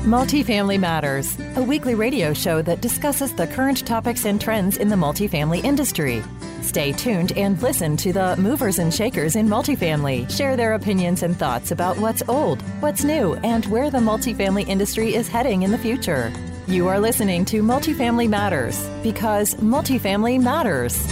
Multifamily Matters, a weekly radio show that discusses the current topics and trends in the multifamily industry. Stay tuned and listen to the movers and shakers in multifamily share their opinions and thoughts about what's old, what's new, and where the multifamily industry is heading in the future. You are listening to Multifamily Matters because multifamily matters.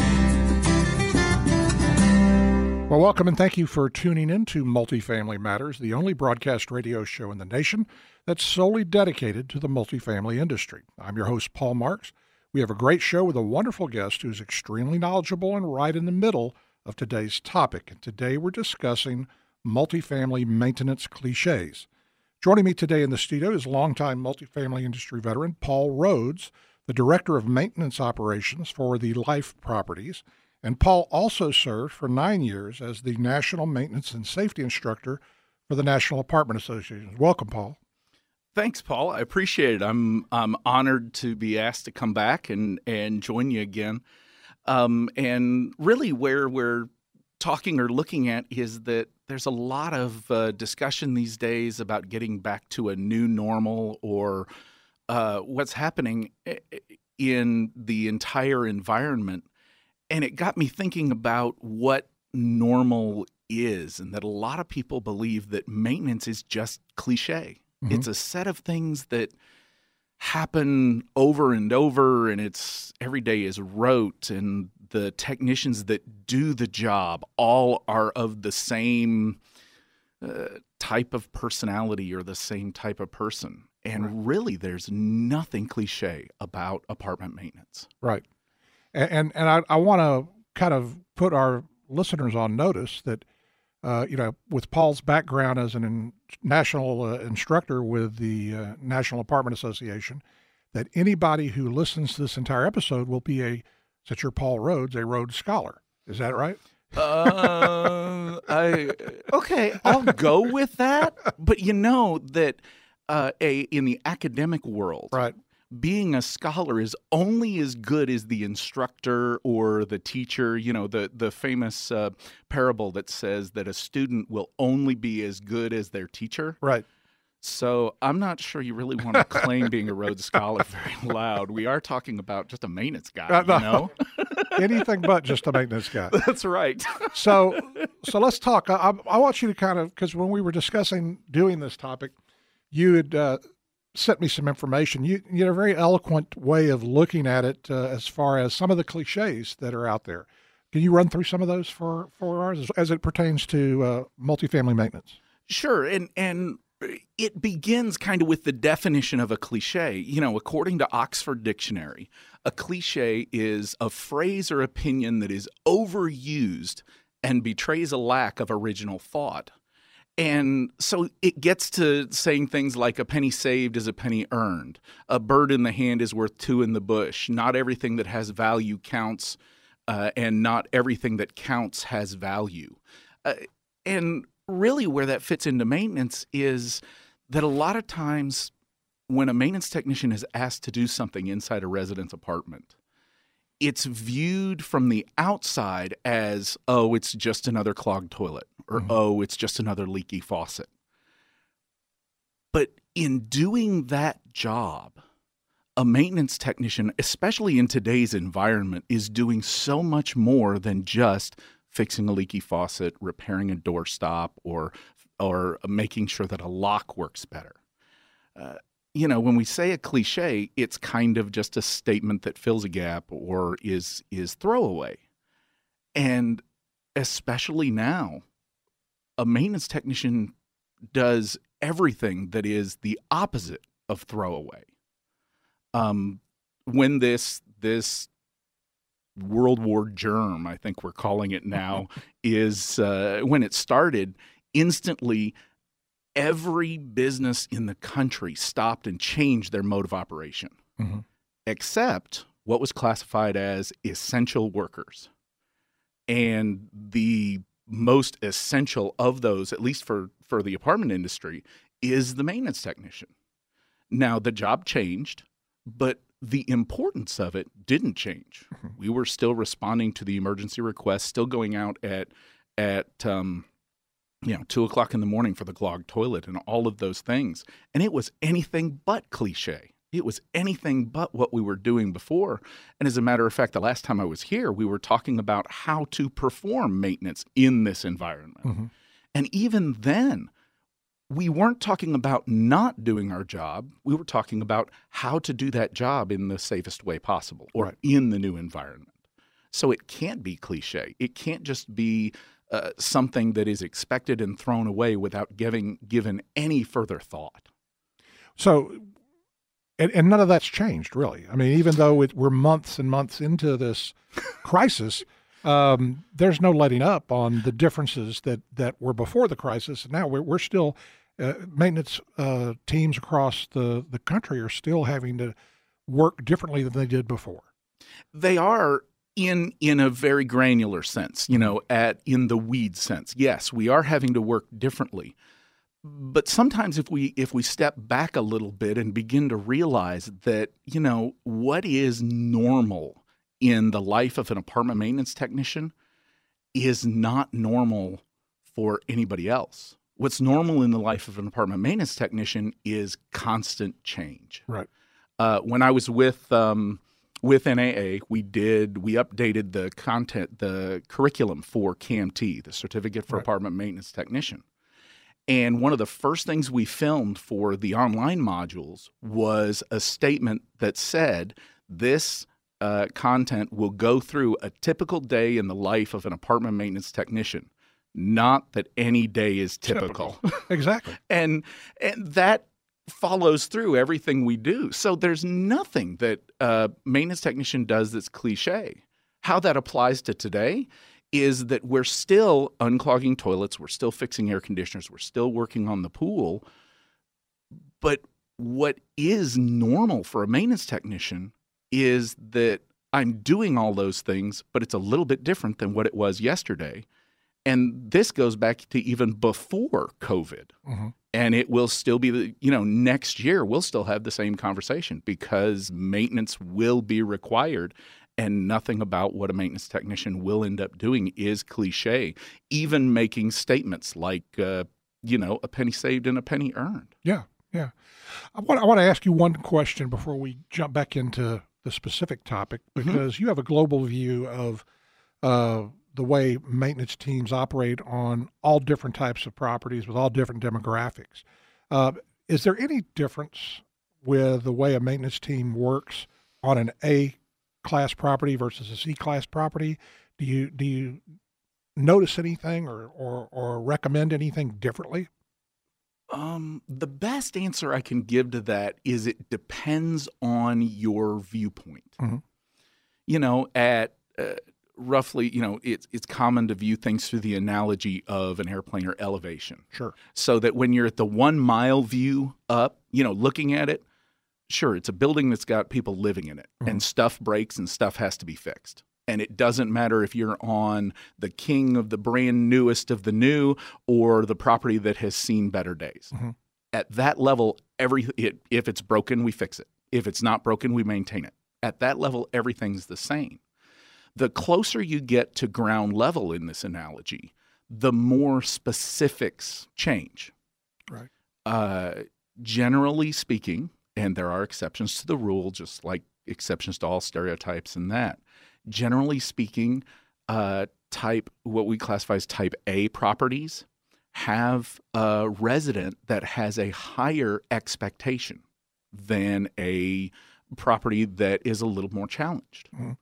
Well, welcome and thank you for tuning in to Multifamily Matters, the only broadcast radio show in the nation that's solely dedicated to the multifamily industry. I'm your host, Paul Marks. We have a great show with a wonderful guest who's extremely knowledgeable and right in the middle of today's topic. And today we're discussing multifamily maintenance cliches. Joining me today in the studio is longtime multifamily industry veteran Paul Rhodes, the Director of Maintenance Operations for the Life Properties. And Paul also served for 9 years as the National Maintenance and Safety Instructor for the National Apartment Association. Welcome, Paul. Thanks, Paul. I appreciate it. I'm honored to be asked to come back and join you again. And really where we're talking or looking at is that there's a lot of discussion these days about getting back to a new normal or what's happening in the entire environment. And it got me thinking about what normal is, and that a lot of people believe that maintenance is just cliche. Mm-hmm. It's a set of things that happen over and over, and it's every day is rote, and the technicians that do the job all are of the same type of personality or the same type of person. And really, there's nothing cliche about apartment maintenance. Right. And I want to kind of put our listeners on notice that, with Paul's background as an national instructor with the National Apartment Association, that anybody who listens to this entire episode will be since you're Paul Rhodes, a Rhodes Scholar. Is that right? Okay, I'll go with that. But you know that in the academic world, right, being a scholar is only as good as the instructor or the teacher. You know, the famous parable that says that a student will only be as good as their teacher. Right. So I'm not sure you really want to claim being a Rhodes Scholar very loud. We are talking about just a maintenance guy, you know? Anything but just a maintenance guy. That's right. So let's talk. I want you to kind of, because when we were discussing doing this topic, you had sent me some information. You had a very eloquent way of looking at it as far as some of the cliches that are out there. Can you run through some of those for ours as it pertains to multifamily maintenance? Sure. And it begins kind of with the definition of a cliche. You know, according to Oxford Dictionary, a cliche is a phrase or opinion that is overused and betrays a lack of original thought. And so it gets to saying things like a penny saved is a penny earned. A bird in the hand is worth two in the bush. Not everything that has value counts, and not everything that counts has value. And really where that fits into maintenance is that a lot of times when a maintenance technician is asked to do something inside a residence apartment, it's viewed from the outside as, oh, it's just another clogged toilet, or oh, it's just another leaky faucet. But in doing that job, a maintenance technician, especially in today's environment, is doing so much more than just fixing a leaky faucet, repairing a doorstop, or making sure that a lock works better. When we say a cliche, it's kind of just a statement that fills a gap or is throwaway. And especially now, a maintenance technician does everything that is the opposite of throwaway. When this World War germ, I think we're calling it now, is when it started, instantly every business in the country stopped and changed their mode of operation, except what was classified as essential workers. And the most essential of those, at least for the apartment industry, is the maintenance technician. Now, the job changed, but the importance of it didn't change. We were still responding to the emergency requests, still going out at 2:00 in the morning for the clogged toilet and all of those things. And it was anything but cliche. It was anything but what we were doing before. And as a matter of fact, the last time I was here, we were talking about how to perform maintenance in this environment. Mm-hmm. And even then, we weren't talking about not doing our job. We were talking about how to do that job in the safest way possible or in the new environment. So it can't be cliche. It can't just be something that is expected and thrown away without given any further thought. So, and none of that's changed, really. I mean, even though we're months and months into this crisis, there's no letting up on the differences that were before the crisis. And now we're still, maintenance teams across the country are still having to work differently than they did before. They are. In a very granular sense, in the weeds sense. Yes, we are having to work differently. But sometimes if we step back a little bit and begin to realize that, what is normal in the life of an apartment maintenance technician is not normal for anybody else. What's normal in the life of an apartment maintenance technician is constant change. Right. When I was with NAA, we updated the curriculum for CAMT, the Certificate for Apartment Maintenance Technician. And one of the first things we filmed for the online modules was a statement that said this content will go through a typical day in the life of an apartment maintenance technician, not that any day is typical. Exactly. And that follows through everything we do. So there's nothing that a maintenance technician does that's cliche. How that applies to today is that we're still unclogging toilets, we're still fixing air conditioners, we're still working on the pool. But what is normal for a maintenance technician is that I'm doing all those things, but it's a little bit different than what it was yesterday. And this goes back to even before COVID. Mm-hmm. And it will still be, next year we'll still have the same conversation because maintenance will be required, and nothing about what a maintenance technician will end up doing is cliche, even making statements like, a penny saved and a penny earned. Yeah, yeah. I want to ask you one question before we jump back into the specific topic, because you have a global view of the way maintenance teams operate on all different types of properties with all different demographics. Is there any difference with the way a maintenance team works on an A-class property versus a C-class property? Do you notice anything or recommend anything differently? The best answer I can give to that is it depends on your viewpoint. Mm-hmm. At roughly, it's common to view things through the analogy of an airplane or elevation. Sure. So that when you're at the 1 mile view up, looking at it, sure, it's a building that's got people living in it, and stuff breaks and stuff has to be fixed. And it doesn't matter if you're on the king of the brand newest of the new or the property that has seen better days. Mm-hmm. At that level, if it's broken, we fix it. If it's not broken, we maintain it. At that level, everything's the same. The closer you get to ground level in this analogy, the more specifics change. Right. Generally speaking, and there are exceptions to the rule, just like exceptions to all stereotypes and that. Generally speaking, what we classify as type A properties have a resident that has a higher expectation than a property that is a little more challenged. Mm-hmm.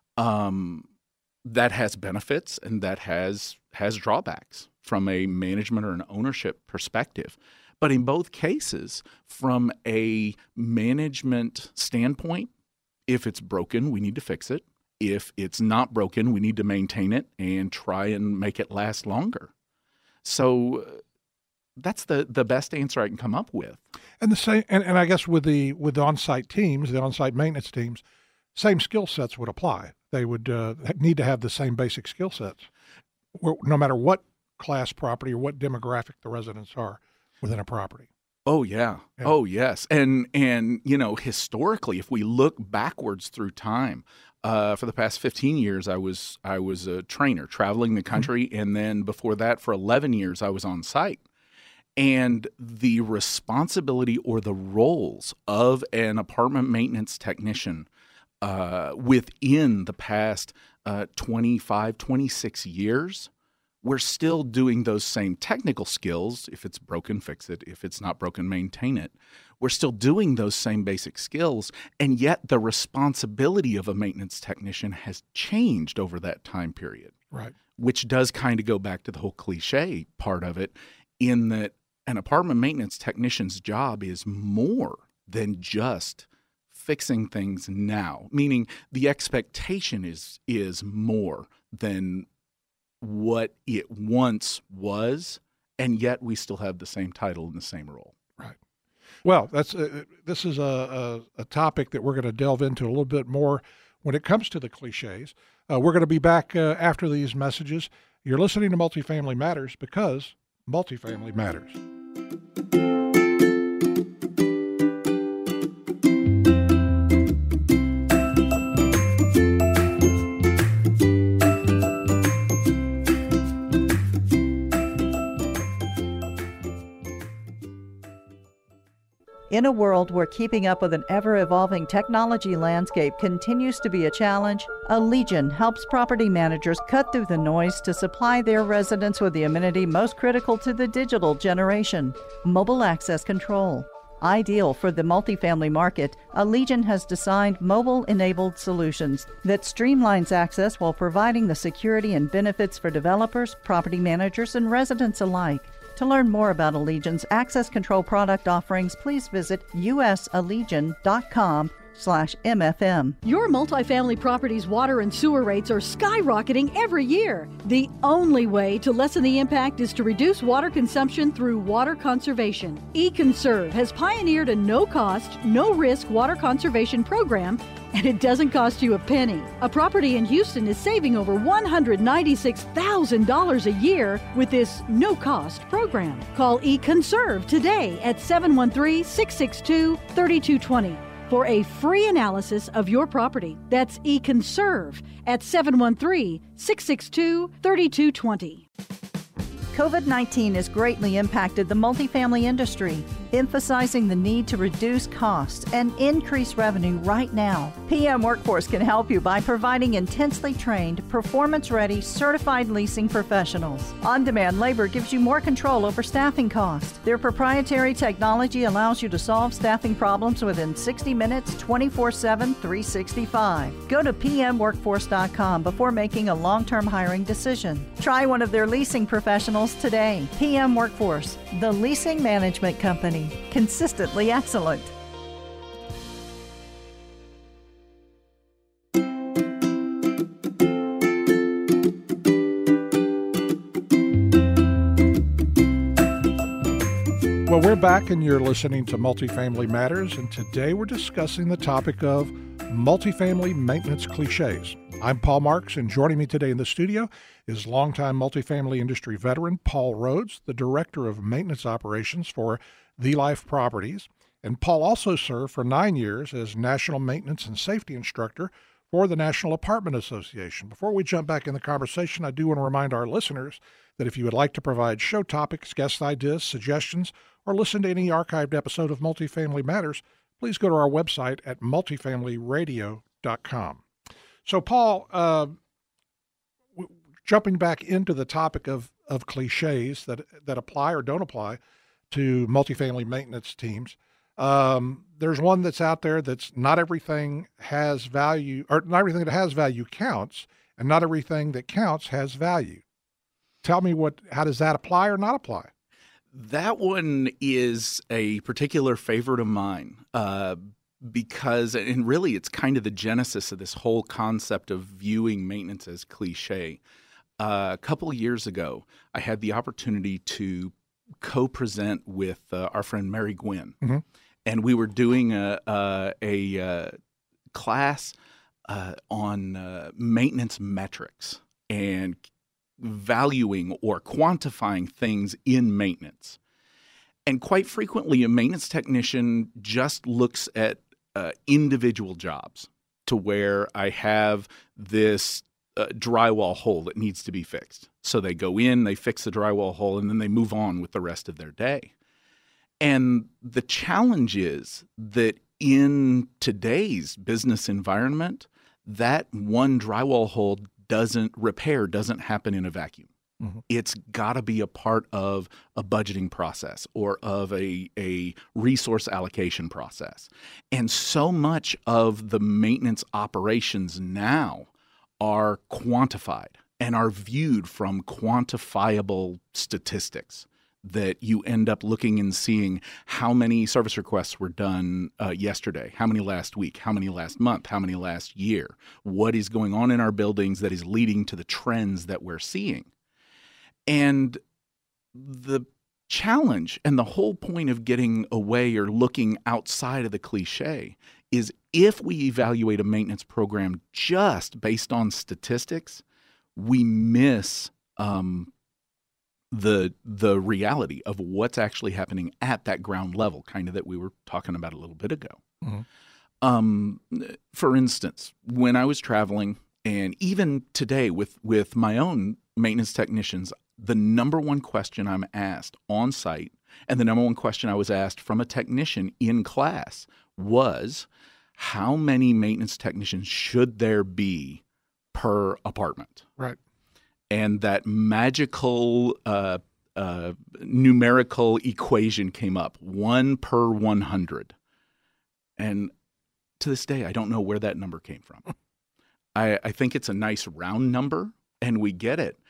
That has benefits and that has drawbacks from a management or an ownership perspective. But in both cases, from a management standpoint, if it's broken, we need to fix it. If it's not broken, we need to maintain it and try and make it last longer. So that's the best answer I can come up with. And the same, and I guess with the on-site teams, the on-site maintenance teams, same skill sets would apply. They would need to have the same basic skill sets, no matter what class property or what demographic the residents are within a property. Oh, yeah. Yeah. Oh, yes. And historically, if we look backwards through time, for the past 15 years, I was a trainer traveling the country. And then before that, for 11 years, I was on site. And the responsibility or the roles of an apartment maintenance technician within the past 25, 26 years, we're still doing those same technical skills. If it's broken, fix it. If it's not broken, maintain it. We're still doing those same basic skills, and yet the responsibility of a maintenance technician has changed over that time period. Right. Which does kind of go back to the whole cliche part of it, in that an apartment maintenance technician's job is more than just fixing things now, meaning the expectation is more than what it once was, and yet we still have the same title and the same role. Right. Well, this is a topic that we're going to delve into a little bit more when it comes to the cliches. We're going to be back after these messages. You're listening to Multifamily Matters because multifamily matters. In a world where keeping up with an ever-evolving technology landscape continues to be a challenge, Allegion helps property managers cut through the noise to supply their residents with the amenity most critical to the digital generation: mobile access control. Ideal for the multifamily market, Allegion has designed mobile-enabled solutions that streamlines access while providing the security and benefits for developers, property managers, and residents alike. To learn more about Allegion's access control product offerings, please visit usallegion.com/MFM. Your multifamily property's water and sewer rates are skyrocketing every year. The only way to lessen the impact is to reduce water consumption through water conservation. eConserve has pioneered a no-cost, no-risk water conservation program, and it doesn't cost you a penny. A property in Houston is saving over $196,000 a year with this no-cost program. Call eConserve today at 713-662-3220 for a free analysis of your property. That's eConserve at 713-662-3220. COVID-19 has greatly impacted the multifamily industry, emphasizing the need to reduce costs and increase revenue right now. PM Workforce can help you by providing intensely trained, performance-ready, certified leasing professionals. On-demand labor gives you more control over staffing costs. Their proprietary technology allows you to solve staffing problems within 60 minutes, 24/7, 365. Go to pmworkforce.com before making a long-term hiring decision. Try one of their leasing professionals today. PM Workforce, the leasing management company. Consistently excellent. Well, we're back and you're listening to Multifamily Matters, and today we're discussing the topic of multifamily maintenance cliches. I'm Paul Marks, and joining me today in the studio is longtime multifamily industry veteran Paul Rhodes, the Director of Maintenance Operations for The Life Properties. And Paul also served for 9 years as National Maintenance and Safety Instructor for the National Apartment Association. Before we jump back in the conversation, I do want to remind our listeners that if you would like to provide show topics, guest ideas, suggestions, or listen to any archived episode of Multifamily Matters, please go to our website at multifamilyradio.com. So, Paul, jumping back into the topic of cliches that apply or don't apply to multifamily maintenance teams, there's one that's out there that's not everything has value, or not everything that has value counts, and not everything that counts has value. Tell me how does that apply or not apply? That one is a particular favorite of mine because, and really it's kind of the genesis of this whole concept of viewing maintenance as cliche. A couple of years ago, I had the opportunity to co-present with our friend Mary Gwynn. Mm-hmm. And we were doing a class on maintenance metrics and valuing or quantifying things in maintenance. And quite frequently, a maintenance technician just looks at individual jobs, to where I have this drywall hole that needs to be fixed. So they go in, they fix the drywall hole, and then they move on with the rest of their day. And the challenge is that in today's business environment, that one drywall hole doesn't happen in a vacuum. Mm-hmm. It's got to be a part of a budgeting process or of a resource allocation process. And so much of the maintenance operations now are quantified and are viewed from quantifiable statistics, that you end up looking and seeing how many service requests were done yesterday, how many last week, how many last month, how many last year, what is going on in our buildings that is leading to the trends that we're seeing. And the challenge and the whole point of getting away or looking outside of the cliche is, if we evaluate a maintenance program just based on statistics, we miss the reality of what's actually happening at that ground level, kind of that we were talking about a little bit ago. Mm-hmm. For instance, when I was traveling, and even today with my own maintenance technicians, the number one question I'm asked on site, and the number one question I was asked from a technician in class, was, how many maintenance technicians should there be per apartment? Right. And that magical numerical equation came up, 1 per 100. And to this day, I don't know where that number came from. I think it's a nice round number, and we get it.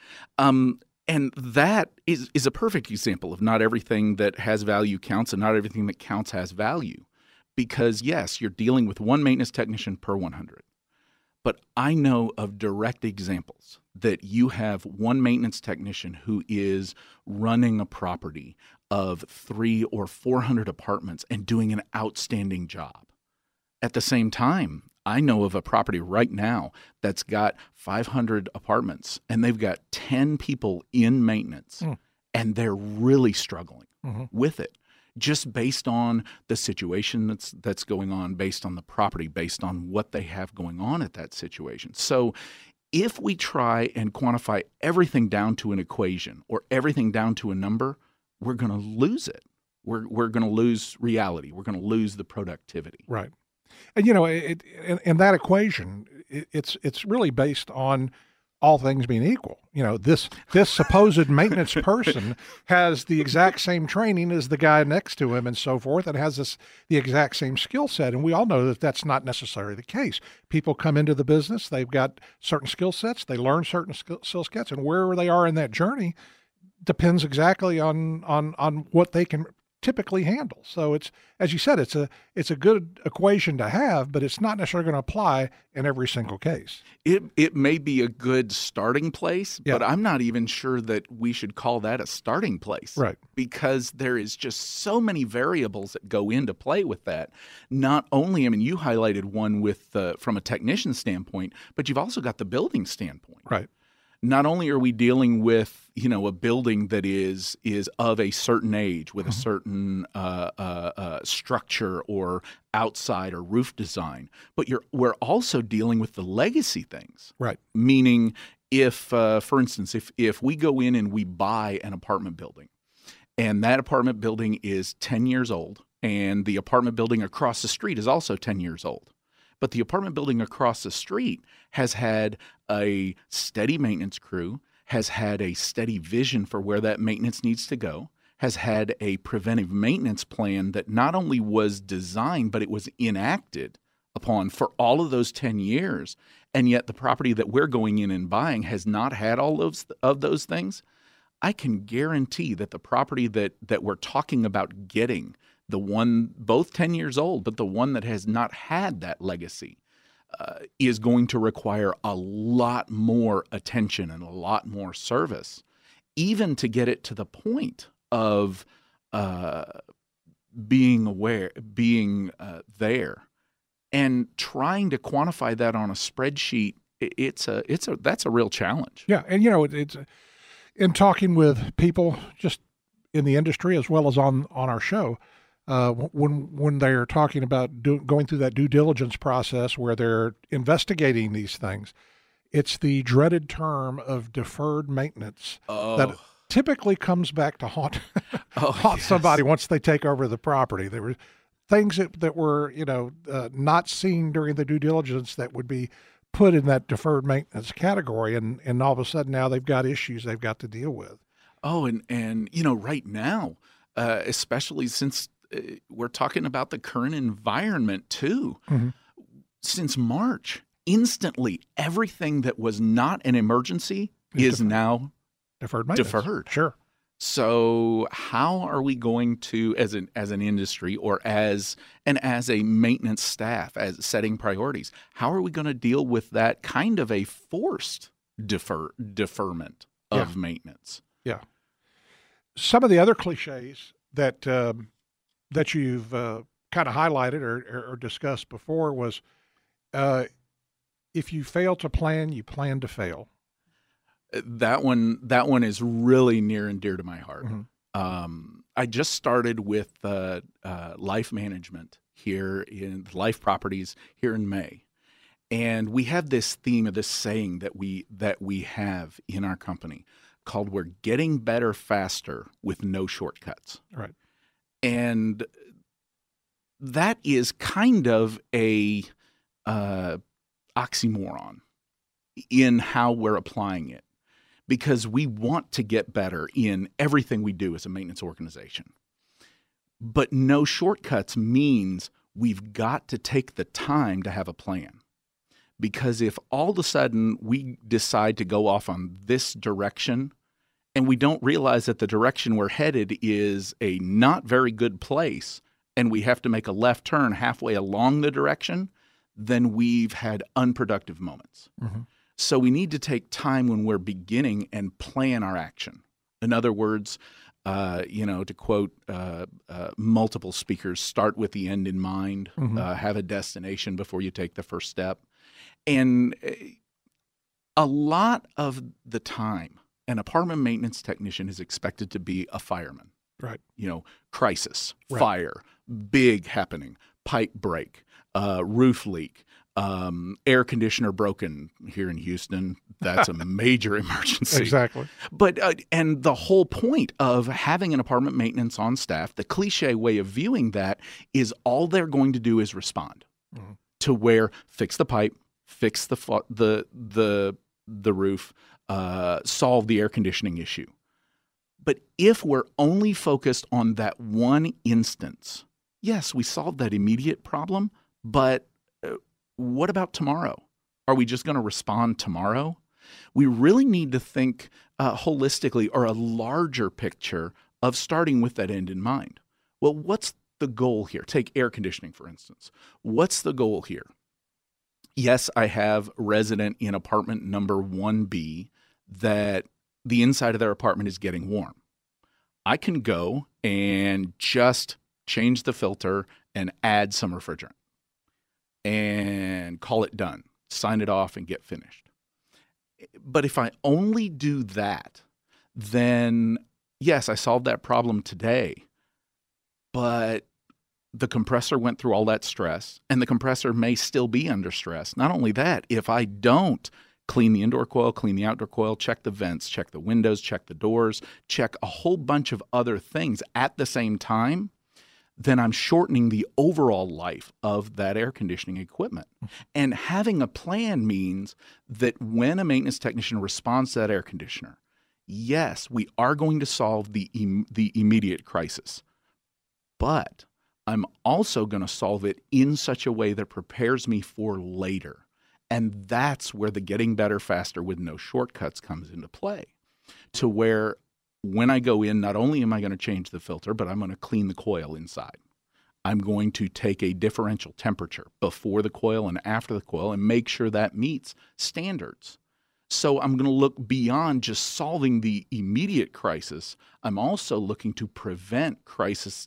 And that is a perfect example of not everything that has value counts, and not everything that counts has value. Because, yes, you're dealing with one maintenance technician per 100. But I know of direct examples that you have one maintenance technician who is running a property of 300 or 400 apartments and doing an outstanding job. At the same time, I know of a property right now that's got 500 apartments, and they've got 10 people in maintenance, and they're really struggling with it, just based on the situation that's going on, based on the property, based on what they have going on at that situation. So if we try and quantify everything down to an equation or everything down to a number, we're going to lose it. We're going to lose reality. We're going to lose the productivity. Right. And, in that equation, it's really based on all things being equal. This supposed maintenance person has the exact same training as the guy next to him and so forth, and has the exact same skill set. And we all know that that's not necessarily the case. People come into the business, they've got certain skill sets, they learn certain skill sets, and wherever they are in that journey depends exactly on what they can typically handle. So it's, as you said, it's a good equation to have, but it's not necessarily going to apply in every single case. It may be a good starting place, but I'm not even sure that we should call that a starting place. Right. Because there is just so many variables that go into play with that. Not only, you highlighted one with from a technician standpoint, but you've also got the building standpoint. Right. Not only are we dealing with, a building that is of a certain age with a certain structure or outside or roof design, but we're also dealing with the legacy things. Right. Meaning, if, for instance, if we go in and we buy an apartment building, and that apartment building is 10 years old, and the apartment building across the street is also 10 years old, but the apartment building across the street has had a steady maintenance crew, has had a steady vision for where that maintenance needs to go, has had a preventive maintenance plan that not only was designed, but it was enacted upon for all of those 10 years. And yet the property that we're going in and buying has not had all of those things. I can guarantee that the property that we're talking about getting, the one both 10 years old, but the one that has not had that legacy, is going to require a lot more attention and a lot more service, even to get it to the point of being aware, being there, and trying to quantify that on a spreadsheet. That's a real challenge. Yeah, and it's in talking with people just in the industry as well as on our show, when they're talking about going through that due diligence process where they're investigating these things, it's the dreaded term of deferred maintenance that typically comes back to haunt somebody once they take over the property. There were things that were not seen during the due diligence that would be put in that deferred maintenance category, and all of a sudden now they've got issues they've got to deal with. Oh, and right now, especially since we're talking about the current environment too, since March, instantly everything that was not an emergency is now deferred maintenance. Deferred. Sure. So how are we going to, as an industry or as a maintenance staff, as setting priorities, how are we going to deal with that kind of a forced deferment of maintenance? Yeah. Some of the other cliches that you've kind of highlighted or discussed before was, if you fail to plan, you plan to fail. That one is really near and dear to my heart. I just started with life management here in Life Properties here in May, and we have this theme of this saying that we have in our company called "We're getting better faster with no shortcuts." Right, and that is kind of a oxymoron in how we're applying it, because we want to get better in everything we do as a maintenance organization. But no shortcuts means we've got to take the time to have a plan. Because if all of a sudden we decide to go off on this direction and we don't realize that the direction we're headed is a not very good place and we have to make a left turn halfway along the direction, then we've had unproductive moments. So we need to take time when we're beginning and plan our action. In other words, to quote multiple speakers, start with the end in mind, have a destination before you take the first step. And a lot of the time, an apartment maintenance technician is expected to be a fireman. Right. Crisis, fire, big happening, pipe break, roof leak. Air conditioner broken here in Houston. That's a major emergency. Exactly. But and the whole point of having an apartment maintenance on staff, the cliche way of viewing that is all they're going to do is respond to where fix the pipe, fix the roof, solve the air conditioning issue. But if we're only focused on that one instance, yes, we solved that immediate problem, but what about tomorrow? Are we just going to respond tomorrow? We really need to think holistically, or a larger picture of starting with that end in mind. Well, what's the goal here? Take air conditioning, for instance. What's the goal here? Yes, I have resident in apartment number 1B that the inside of their apartment is getting warm. I can go and just change the filter and add some refrigerant and call it done, sign it off and get finished. But if I only do that, then yes, I solved that problem today, but the compressor went through all that stress and the compressor may still be under stress. Not only that, if I don't clean the indoor coil, clean the outdoor coil, check the vents, check the windows, check the doors, check a whole bunch of other things at the same time, then I'm shortening the overall life of that air conditioning equipment. And having a plan means that when a maintenance technician responds to that air conditioner, yes, we are going to solve the immediate crisis, but I'm also going to solve it in such a way that prepares me for later. And that's where the getting better faster with no shortcuts comes into play, to where when I go in, not only am I going to change the filter, but I'm going to clean the coil inside. I'm going to take a differential temperature before the coil and after the coil and make sure that meets standards. So I'm going to look beyond just solving the immediate crisis. I'm also looking to prevent crises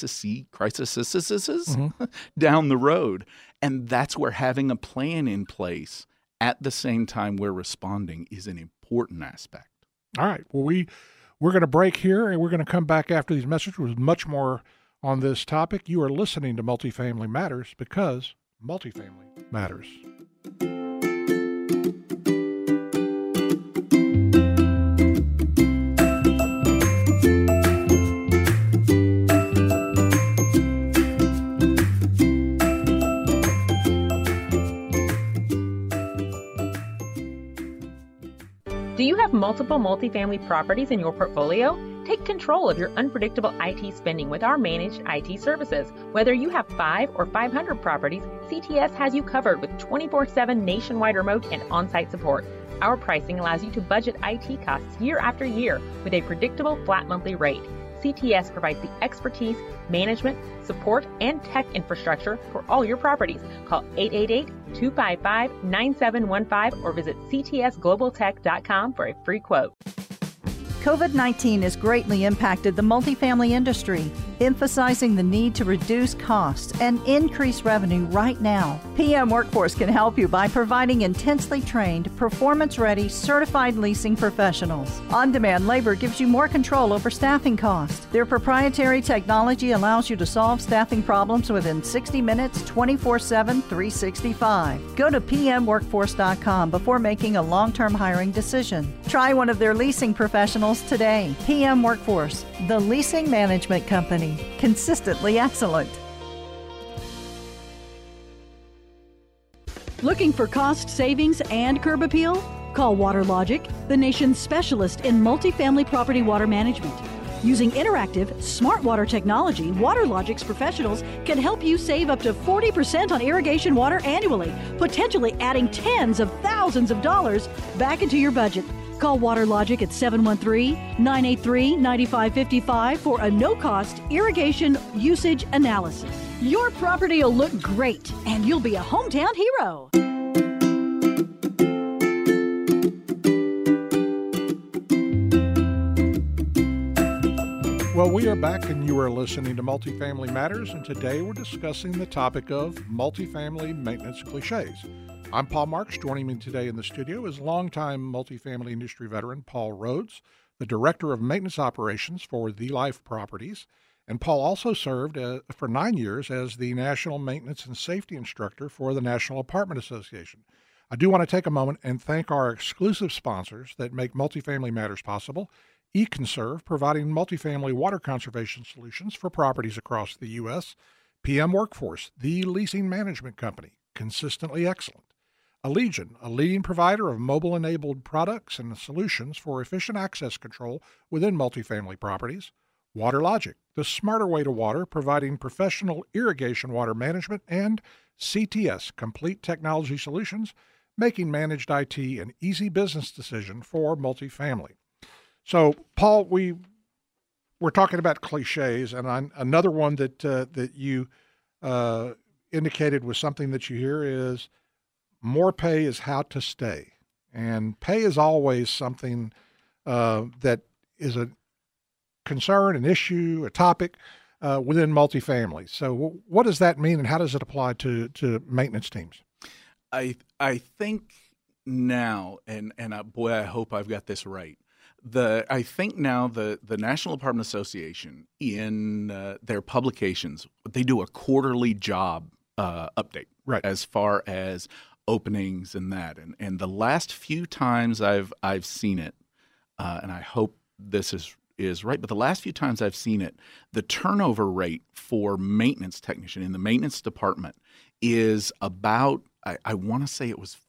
down the road. And that's where having a plan in place at the same time we're responding is an important aspect. All right. Well, We're going to break here, and we're going to come back after these messages with much more on this topic. You are listening to Multifamily Matters because multifamily matters. Do you have multiple multifamily properties in your portfolio? Take control of your unpredictable IT spending with our managed IT services. Whether you have 5 or 500 properties, CTS has you covered with 24/7 nationwide remote and on-site support. Our pricing allows you to budget IT costs year after year with a predictable flat monthly rate. CTS provides the expertise, management, support, and tech infrastructure for all your properties. Call 888-255-9715 or visit ctsglobaltech.com for a free quote. COVID-19 has greatly impacted the multifamily industry, emphasizing the need to reduce costs and increase revenue right now. PM Workforce can help you by providing intensely trained, performance-ready, certified leasing professionals. On-demand labor gives you more control over staffing costs. Their proprietary technology allows you to solve staffing problems within 60 minutes, 24/7, 365. Go to pmworkforce.com before making a long-term hiring decision. Try one of their leasing professionals today. PM Workforce, the leasing management company, consistently excellent. Looking for cost savings and curb appeal? Call WaterLogic, the nation's specialist in multifamily property water management. Using interactive, smart water technology, WaterLogic's professionals can help you save up to 40% on irrigation water annually, potentially adding tens of thousands of dollars back into your budget. Call WaterLogic at 713-983-9555 for a no-cost irrigation usage analysis. Your property will look great, and you'll be a hometown hero. Well, we are back, and you are listening to Multifamily Matters, and today we're discussing the topic of multifamily maintenance cliches. I'm Paul Marks. Joining me today in the studio is longtime multifamily industry veteran Paul Rhodes, the Director of Maintenance Operations for The Life Properties. And Paul also served for 9 years as the National Maintenance and Safety Instructor for the National Apartment Association. I do want to take a moment and thank our exclusive sponsors that make Multifamily Matters possible. eConserve, providing multifamily water conservation solutions for properties across the U.S. PM Workforce, the leasing management company, consistently excellent. Allegion, a leading provider of mobile-enabled products and solutions for efficient access control within multifamily properties. WaterLogic, the smarter way to water, providing professional irrigation water management. And CTS, complete technology solutions, making managed IT an easy business decision for multifamily. So, Paul, we're talking about cliches, and another one that you indicated was something that you hear is more pay is how to stay. And pay is always something that is a concern, an issue, a topic within multifamily. So what does that mean, and how does it apply to maintenance teams? I think now, and boy, I hope I've got this right. I think now the National Apartment Association, in their publications, they do a quarterly job update, right, as far as openings and that. And the last few times I've seen it, and I hope this is right, but the last few times I've seen it, the turnover rate for maintenance technician in the maintenance department is about, I want to say it was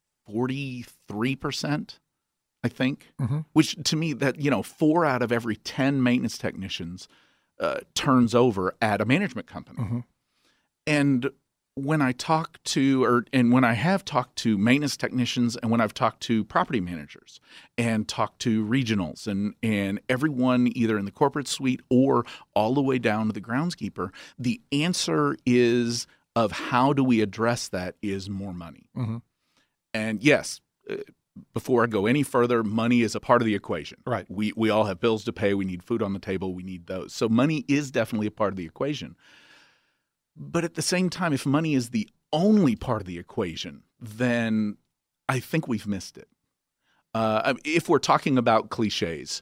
43%. I think, which to me that, 4 out of every 10 maintenance technicians turns over at a management company. And when I talk to, and when I have talked to maintenance technicians, and when I've talked to property managers and talked to regionals and everyone either in the corporate suite or all the way down to the groundskeeper, the answer is of how do we address that is more money. And yes, before I go any further, money is a part of the equation. Right. We all have bills to pay. We need food on the table. We need those. So money is definitely a part of the equation. But at the same time, if money is the only part of the equation, then I think we've missed it. If we're talking about cliches,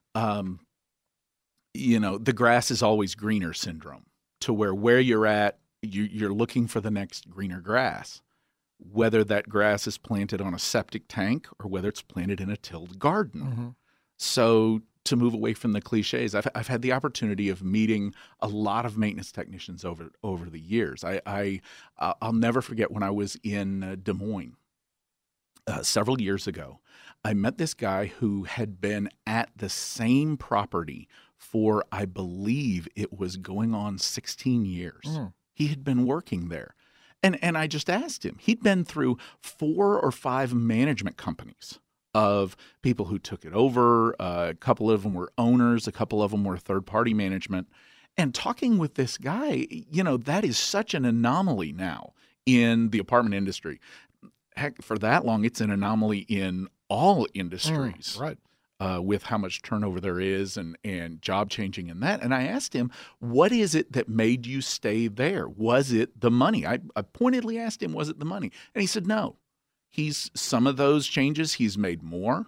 the grass is always greener syndrome, to where you're at, you're looking for the next greener grass, whether that grass is planted on a septic tank or whether it's planted in a tilled garden. Mm-hmm. So to move away from the cliches, I've had the opportunity of meeting a lot of maintenance technicians over the years. I'll never forget when I was in Des Moines several years ago. I met this guy who had been at the same property for, I believe it was going on 16 years. Mm. He had been working there. And I just asked him. He'd been through 4 or 5 management companies of people who took it over. A couple of them were owners. A couple of them were third-party management. And talking with this guy, that is such an anomaly now in the apartment industry. Heck, for that long, it's an anomaly in all industries. Right. With how much turnover there is and job changing and that. And I asked him, what is it that made you stay there? Was it the money? I pointedly asked him, was it the money? And he said, no. Some of those changes he's made more,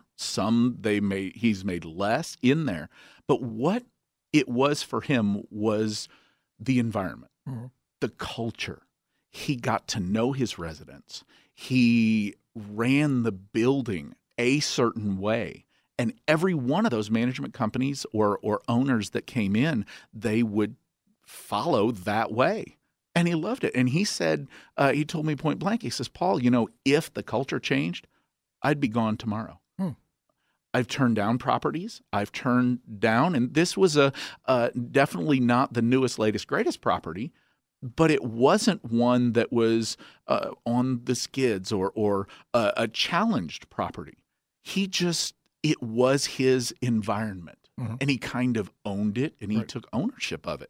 he's made less in there. But what it was for him was the environment, the culture. He got to know his residents. He ran the building a certain way. And every one of those management companies or owners that came in, they would follow that way. And he loved it. And he said, he told me point blank, he says, Paul, if the culture changed, I'd be gone tomorrow. I've turned down properties. I've turned down, and this was definitely not the newest, latest, greatest property, but it wasn't one that was on the skids or a challenged property. It was his environment, and he kind of owned it, and he took ownership of it.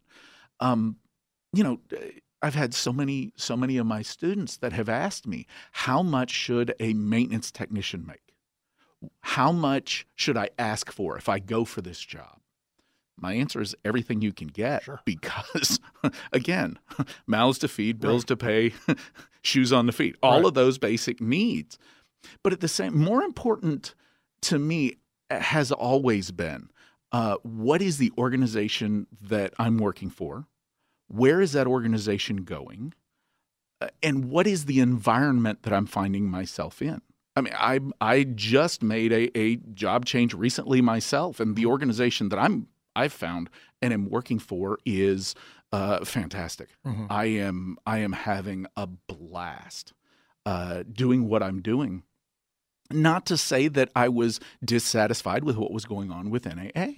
I've had so many of my students that have asked me, how much should a maintenance technician make? How much should I ask for if I go for this job? My answer is everything you can get, because, again, mouths to feed, bills to pay, shoes on the feet, all of those basic needs. But at the same, more important to me has always been, what is the organization that I'm working for? Where is that organization going? And what is the environment that I'm finding myself in? I mean, I just made a job change recently myself, and the organization that I've found and am working for is fantastic. I am having a blast doing what I'm doing. Not to say that I was dissatisfied with what was going on with NAA.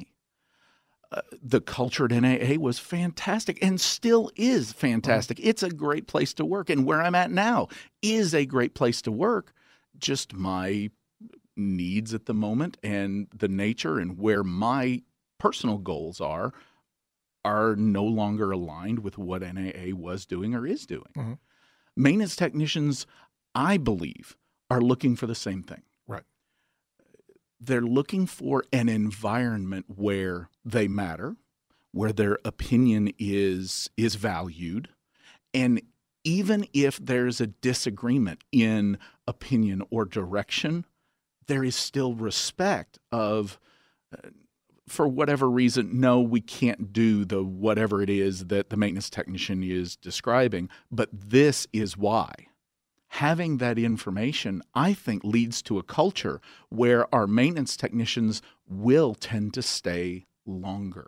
The culture at NAA was fantastic and still is fantastic. It's a great place to work, and where I'm at now is a great place to work. Just my needs at the moment and the nature and where my personal goals are no longer aligned with what NAA was doing or is doing. Maintenance technicians, I believe, are looking for the same thing. Right. They're looking for an environment where they matter, where their opinion is valued, and even if there's a disagreement in opinion or direction, there is still respect of, for whatever reason, no, we can't do the whatever it is that the maintenance technician is describing, but this is why. Having that information, I think, leads to a culture where our maintenance technicians will tend to stay longer.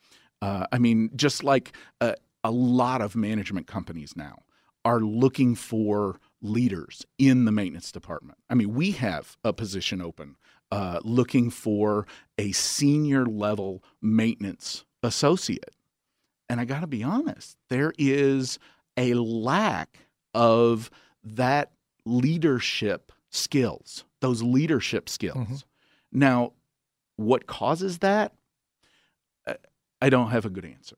Just like a lot of management companies now are looking for leaders in the maintenance department. I mean, we have a position open looking for a senior level maintenance associate. And I got to be honest, there is a lack of that leadership skills, those leadership skills. Now, what causes that? I don't have a good answer.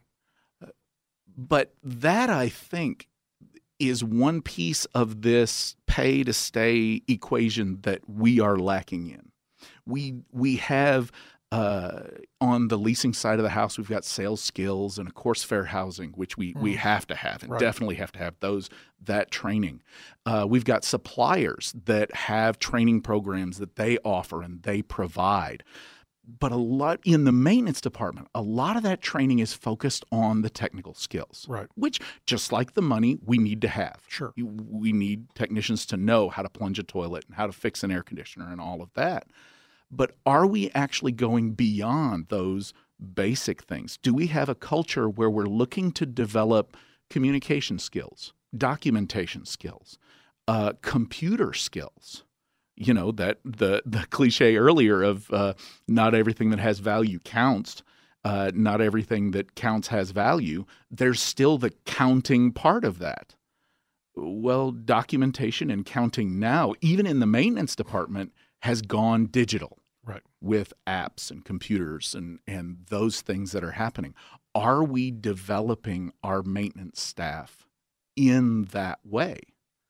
But that, I think, is one piece of this pay to stay equation that we are lacking in. We have on the leasing side of the house, we've got sales skills and, of course, fair housing, which we have to have and definitely have to have that training. We've got suppliers that have training programs that they offer and they provide. But a lot in the maintenance department, a lot of that training is focused on the technical skills, right? Which, just like the money, we need to have. Sure. We need technicians to know how to plunge a toilet and how to fix an air conditioner and all of that. But are we actually going beyond those basic things? Do we have a culture where we're looking to develop communication skills, documentation skills, computer skills? You know, that the cliche earlier of not everything that has value counts, not everything that counts has value. There's still the counting part of that. Well, documentation and counting now, even in the maintenance department, has gone digital, right? With apps and computers and those things that are happening. Are we developing our maintenance staff in that way?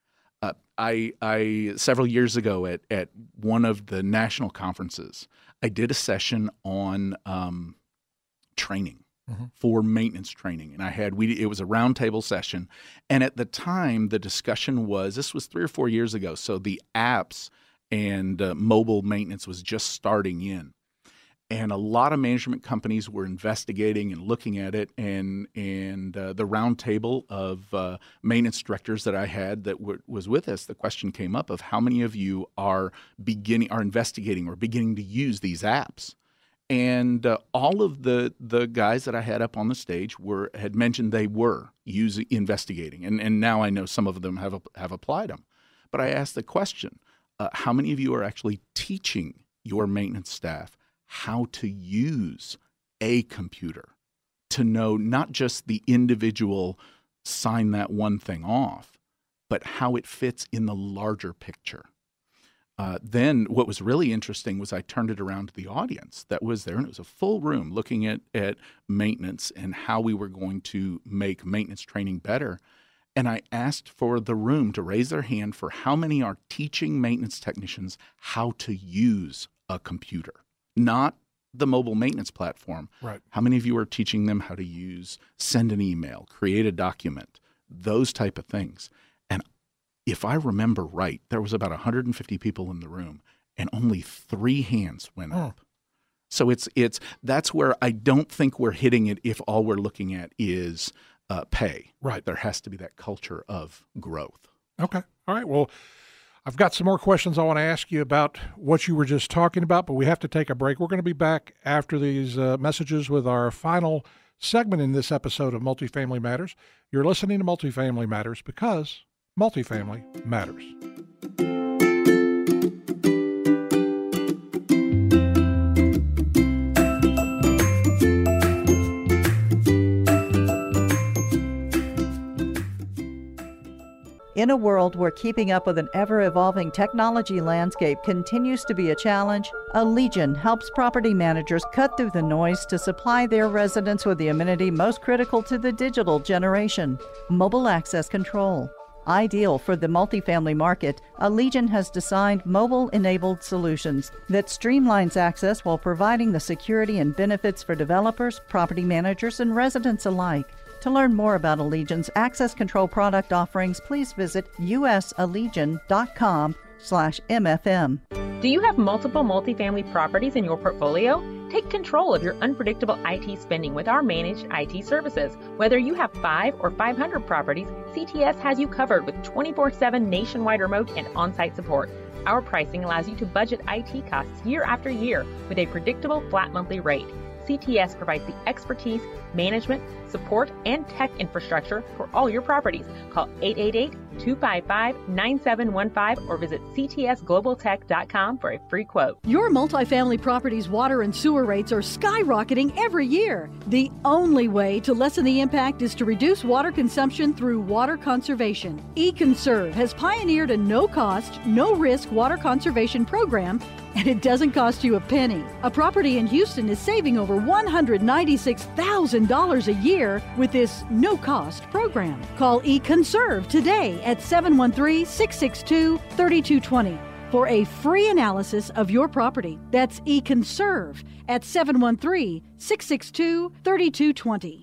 I several years ago at one of the national conferences, I did a session on training for maintenance training, and it was a roundtable session. And at the time, the discussion was, this was 3 or 4 years ago, so the apps and mobile maintenance was just starting in. And a lot of management companies were investigating and looking at it, and the roundtable of maintenance directors that I had that was with us, the question came up of how many of you are investigating or beginning to use these apps. And all of the guys that I had up on the stage had mentioned they were investigating, and now I know some of them have applied them. But I asked the question, how many of you are actually teaching your maintenance staff how to use a computer to know not just the individual sign that one thing off, but how it fits in the larger picture? Then what was really interesting was I turned it around to the audience that was there, and it was a full room looking at maintenance and how we were going to make maintenance training better. And I asked for the room to raise their hand for how many are teaching maintenance technicians how to use a computer. Not the mobile maintenance platform. Right. How many of you are teaching them how to send an email, create a document, those type of things? And if I remember right, there was about 150 people in the room, and only 3 hands went up. So that's where I don't think we're hitting it if all we're looking at is pay. Right. There has to be that culture of growth. Okay. All right. Well, I've got some more questions I want to ask you about what you were just talking about, but we have to take a break. We're going to be back after these messages with our final segment in this episode of Multifamily Matters. You're listening to Multifamily Matters because multifamily matters. In a world where keeping up with an ever-evolving technology landscape continues to be a challenge, Allegion helps property managers cut through the noise to supply their residents with the amenity most critical to the digital generation: mobile access control. Ideal for the multifamily market, Allegion has designed mobile-enabled solutions that streamlines access while providing the security and benefits for developers, property managers, and residents alike. To learn more about Allegion's access control product offerings, please visit usallegion.com/MFM. Do you have multiple multifamily properties in your portfolio? Take control of your unpredictable IT spending with our managed IT services. Whether you have 5 or 500 properties, CTS has you covered with 24/7 nationwide remote and on-site support. Our pricing allows you to budget IT costs year after year with a predictable flat monthly rate. CTS provides the expertise, management, support, and tech infrastructure for all your properties. Call 888-255-9715 or visit ctsglobaltech.com for a free quote. Your multifamily property's water and sewer rates are skyrocketing every year. The only way to lessen the impact is to reduce water consumption through water conservation. eConserve has pioneered a no-cost, no-risk water conservation program, and it doesn't cost you a penny. A property in Houston is saving over $196,000 a year with this no-cost program. Call eConserve today at 713-662-3220 for a free analysis of your property. That's eConserve at 713-662-3220.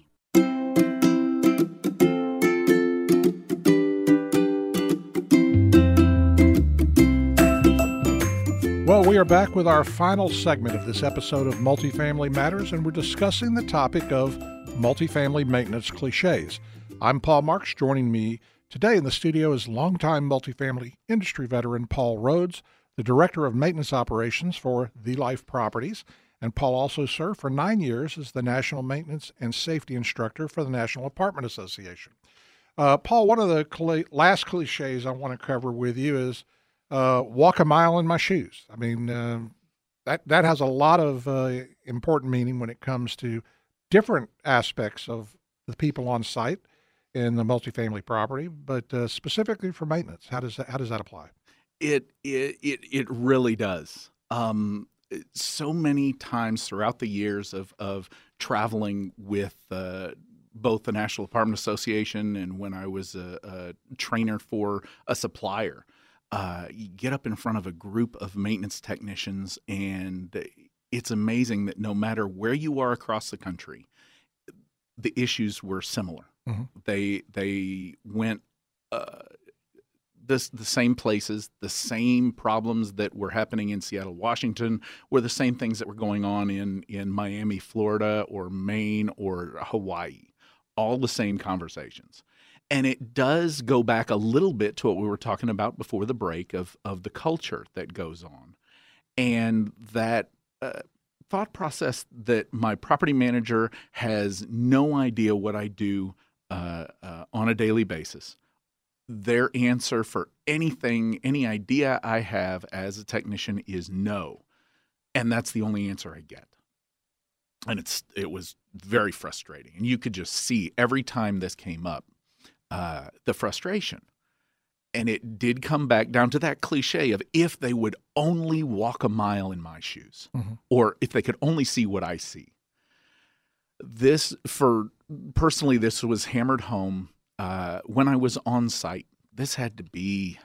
Well, we are back with our final segment of this episode of Multifamily Matters, and we're discussing the topic of multifamily maintenance cliches. I'm Paul Marks. Joining me today in the studio is longtime multifamily industry veteran Paul Rhodes, the Director of Maintenance Operations for The Life Properties. And Paul also served for 9 years as the National Maintenance and Safety Instructor for the National Apartment Association. Paul, one of the last cliches I want to cover with you is walk a mile in my shoes. I mean, that has a lot of important meaning when it comes to different aspects of the people on site in the multifamily property, but specifically for maintenance, how does that apply? It really does. So many times throughout the years of traveling with both the National Apartment Association and when I was a trainer for a supplier, you get up in front of a group of maintenance technicians, and it's amazing that no matter where you are across the country, the issues were similar. Mm-hmm. They went the same places, the same problems that were happening in Seattle, Washington, were the same things that were going on in Miami, Florida, or Maine, or Hawaii. All the same conversations. And it does go back a little bit to what we were talking about before the break of the culture that goes on. And that thought process that my property manager has no idea what I do on a daily basis. Their answer for anything, any idea I have as a technician is no. And that's the only answer I get. And it was very frustrating. And you could just see every time this came up, the frustration. And it did come back down to that cliche of if they would only walk a mile in my shoes, mm-hmm. or if they could only see what I see. This was hammered home when I was on site. This had to be,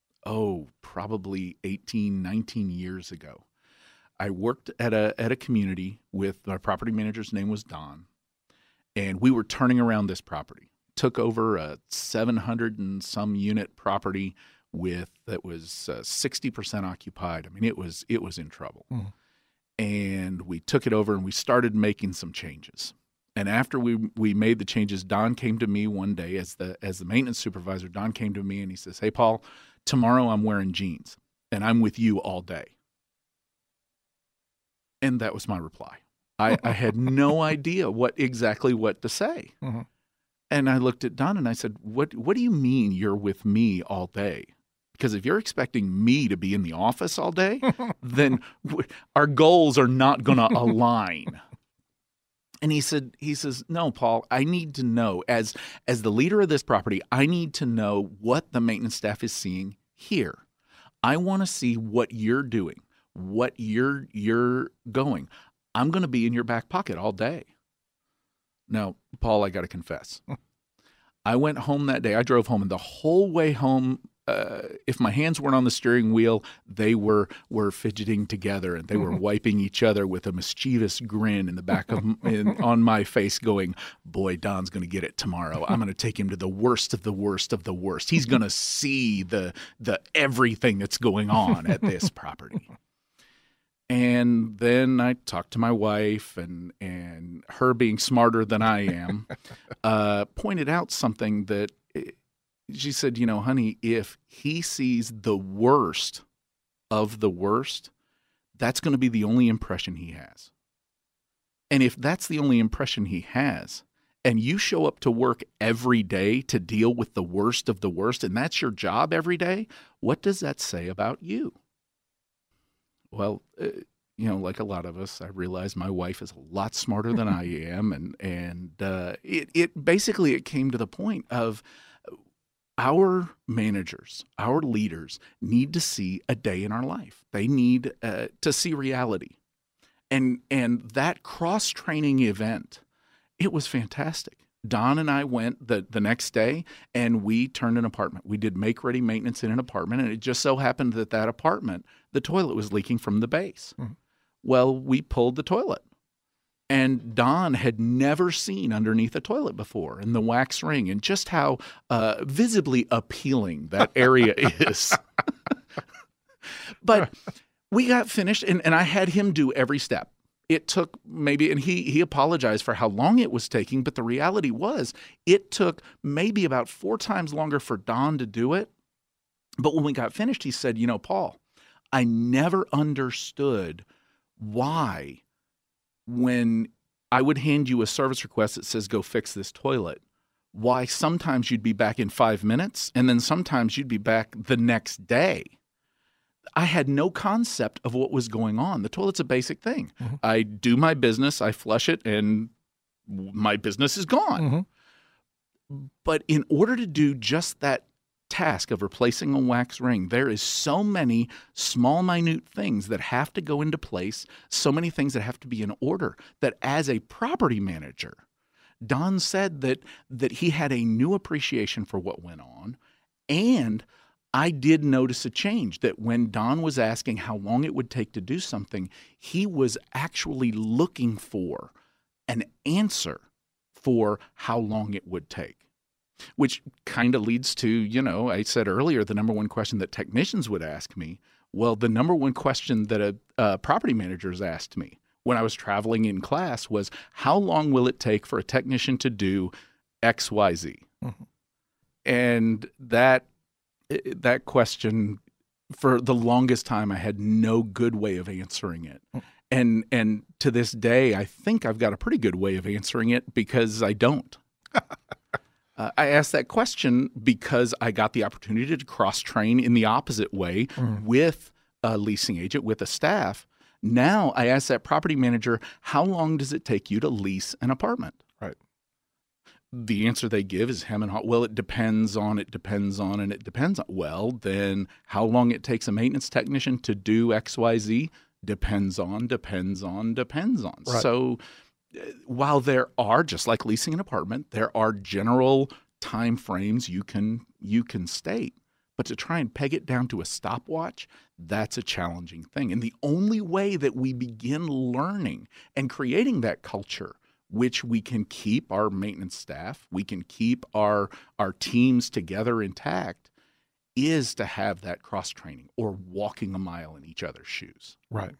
probably 18, 19 years ago. I worked at a community with our property manager's name was Don, and we were turning around this property. Took over a 700 and some unit property that was 60% occupied. I mean, it was in trouble. Mm. And we took it over and we started making some changes. And after we made the changes, Don came to me one day as the maintenance supervisor. Don came to me and he says, "Hey, Paul, tomorrow I'm wearing jeans and I'm with you all day." And that was my reply. I had no idea what to say. Mm-hmm. And I looked at Don and I said, what do you mean you're with me all day? Because if you're expecting me to be in the office all day, then our goals are not going to align. And he says, "No, Paul, I need to know, as the leader of this property, I need to know what the maintenance staff is seeing here. I want to see what you're doing, what you're going. I'm going to be in your back pocket all day." Now, Paul, I got to confess. I went home that day. I drove home, and the whole way home, if my hands weren't on the steering wheel, they were fidgeting together, and they were wiping each other with a mischievous grin in the back on my face, going, "Boy, Don's going to get it tomorrow. I'm going to take him to the worst of the worst of the worst. He's going to see the everything that's going on at this property." And then I talked to my wife, and her being smarter than I am, pointed out something that she said, "Honey, if he sees the worst of the worst, that's going to be the only impression he has. And if that's the only impression he has, and you show up to work every day to deal with the worst of the worst, and that's your job every day, what does that say about you?" Well, like a lot of us, I realize my wife is a lot smarter than I am, and it basically came to the point of our managers, our leaders need to see a day in our life. They need to see reality, and that cross-training event, it was fantastic. Don and I went the next day, and we turned an apartment. We did make-ready maintenance in an apartment, and it just so happened that apartment, the toilet was leaking from the base. Mm-hmm. Well, we pulled the toilet, and Don had never seen underneath a toilet before, and the wax ring, and just how visibly appealing that area is. But We got finished, and I had him do every step. It took maybe, and he apologized for how long it was taking, but the reality was it took maybe about 4 times longer for Don to do it. But when we got finished, he said, Paul, I never understood why when I would hand you a service request that says, go fix this toilet, why sometimes you'd be back in 5 minutes and then sometimes you'd be back the next day. I had no concept of what was going on. The toilet's a basic thing. Mm-hmm. I do my business, I flush it, and my business is gone. Mm-hmm. But in order to do just that task of replacing a wax ring, there is so many small, minute things that have to go into place, so many things that have to be in order, that as a property manager, Don said that he had a new appreciation for what went on, and I did notice a change, that when Don was asking how long it would take to do something, he was actually looking for an answer for how long it would take, which kind of leads to, I said earlier, the number one question that technicians would ask me. Well, the number one question that a property managers asked me when I was traveling in class was, how long will it take for a technician to do X, Y, Z? Mm-hmm. And that question, for the longest time, I had no good way of answering it. And to this day, I think I've got a pretty good way of answering it because I don't. I asked that question because I got the opportunity to cross-train in the opposite way with a leasing agent, with a staff. Now I ask that property manager, how long does it take you to lease an apartment? Right. The answer they give is hem and haw. Well, it depends on. Well, then how long it takes a maintenance technician to do X, Y, Z depends on. Right. So while there are, just like leasing an apartment, there are general time frames you can state, but to try and peg it down to a stopwatch, that's a challenging thing. And the only way that we begin learning and creating that culture, which we can keep our maintenance staff, we can keep our teams together intact, is to have that cross-training or walking a mile in each other's shoes. Right.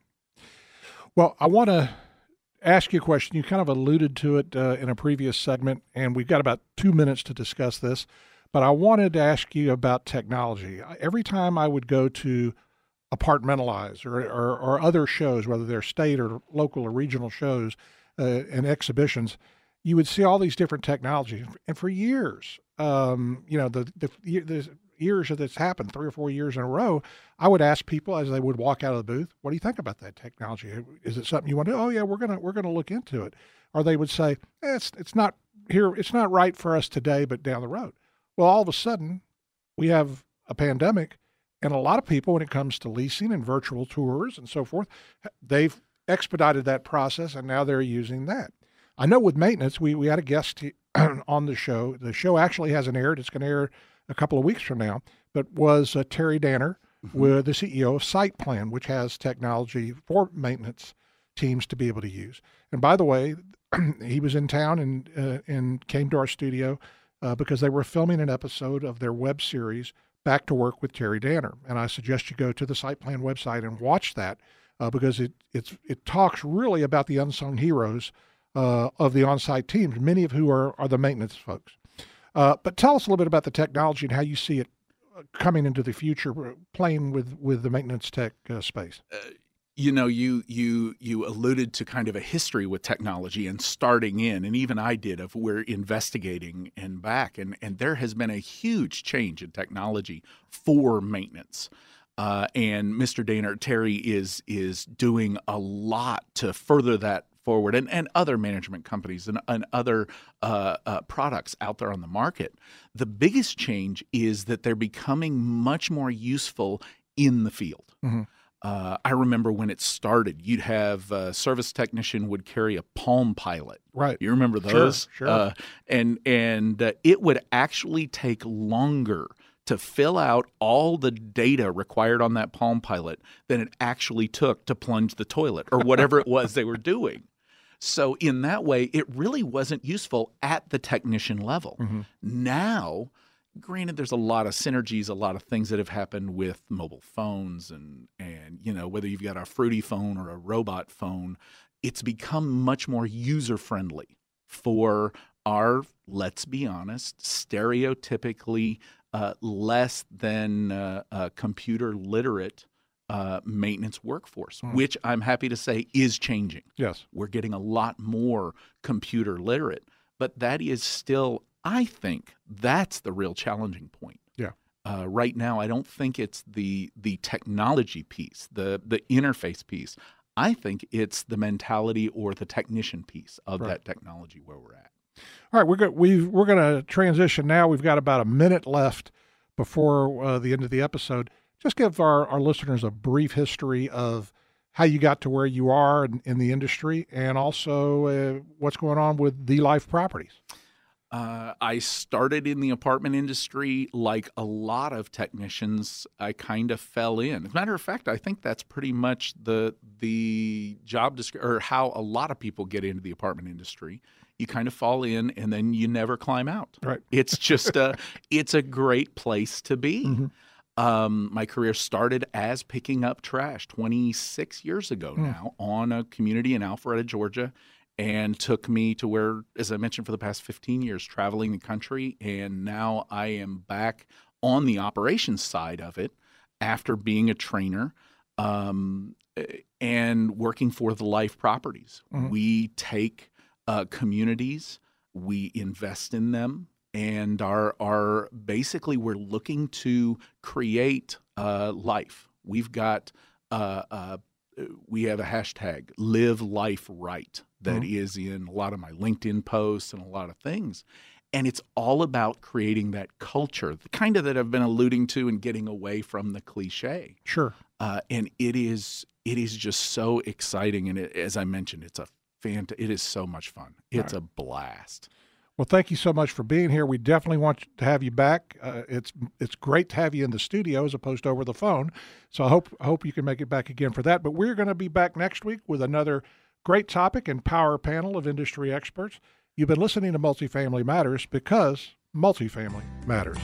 Well, I want to ask you a question. You kind of alluded to it in a previous segment, and we've got about 2 minutes to discuss this, but I wanted to ask you about technology. Every time I would go to Apartmentalize or other shows, whether they're state or local or regional shows, and exhibitions, you would see all these different technologies. And for years, the years that it's happened, 3 or 4 years in a row, I would ask people as they would walk out of the booth, what do you think about that technology? Is it something you want to do? Oh yeah, we're gonna look into it. Or they would say, it's not here, it's not right for us today, but down the road. Well, all of a sudden, we have a pandemic, and a lot of people, when it comes to leasing and virtual tours and so forth, they've expedited that process, and now they're using that. I know with maintenance, we had a guest on the show. The show actually hasn't aired. It's going to air a couple of weeks from now, but was Terry Danner, with the CEO of SitePlan, which has technology for maintenance teams to be able to use. And by the way, he was in town and came to our studio because they were filming an episode of their web series, Back to Work with Terry Danner. And I suggest you go to the SitePlan website and watch that because it talks really about the unsung heroes of the on-site teams, many of who are the maintenance folks. But tell us a little bit about the technology and how you see it coming into the future, playing with the maintenance tech space. You alluded to kind of a history with technology and starting in, and even I did, of we're investigating and back, and there has been a huge change in technology for maintenance. And Mr. Danner, Terry is doing a lot to further that forward, and other management companies and other products out there on the market. The biggest change is that they're becoming much more useful in the field. Mm-hmm. I remember when it started, you'd have a service technician would carry a Palm Pilot. Right. You remember those? Sure. And it would actually take longer to fill out all the data required on that Palm Pilot than it actually took to plunge the toilet or whatever it was they were doing. So in that way, it really wasn't useful at the technician level. Mm-hmm. Now, granted, there's a lot of synergies, a lot of things that have happened with mobile phones and whether you've got a fruity phone or a robot phone, it's become much more user-friendly for our, let's be honest, stereotypically less than computer literate maintenance workforce, which I'm happy to say is changing. Yes. We're getting a lot more computer literate, but that is still, I think, that's the real challenging point. Yeah. Right now, I don't think it's the technology piece, the interface piece. I think it's the mentality or the technician piece of that technology where we're at. All right, we're going to transition now. We've got about a minute left before the end of the episode. Just give our listeners a brief history of how you got to where you are in the industry, and also what's going on with The Life Properties. I started in the apartment industry like a lot of technicians. I kind of fell in. As a matter of fact, I think that's pretty much the job description, or how a lot of people get into the apartment industry. You kind of fall in, and then you never climb out. Right. It's just it's a great place to be. Mm-hmm. My career started as picking up trash 26 years ago now on a community in Alpharetta, Georgia. And took me to where, as I mentioned, for the past 15 years, traveling the country. And now I am back on the operations side of it after being a trainer and working for The Life Properties. Mm-hmm. We take communities, we invest in them, and are basically we're looking to create life. We've got we have a hashtag, Live Life Right, that is in a lot of my LinkedIn posts and a lot of things. And it's all about creating that culture, the kind of that I've been alluding to and getting away from the cliche. Sure. And it is just so exciting. And as I mentioned, it is so much fun. It's a blast. Well, thank you so much for being here. We definitely want to have you back. It's great to have you in the studio as opposed to over the phone. So I hope you can make it back again for that. But we're going to be back next week with another great topic and power panel of industry experts. You've been listening to Multifamily Matters because multifamily matters.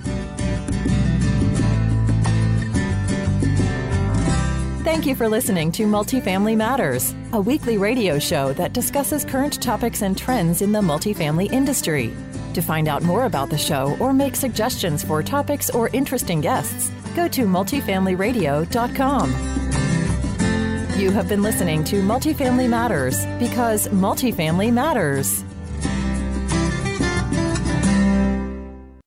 Thank you for listening to Multifamily Matters, a weekly radio show that discusses current topics and trends in the multifamily industry. To find out more about the show or make suggestions for topics or interesting guests, go to multifamilyradio.com. You have been listening to Multifamily Matters because multifamily matters.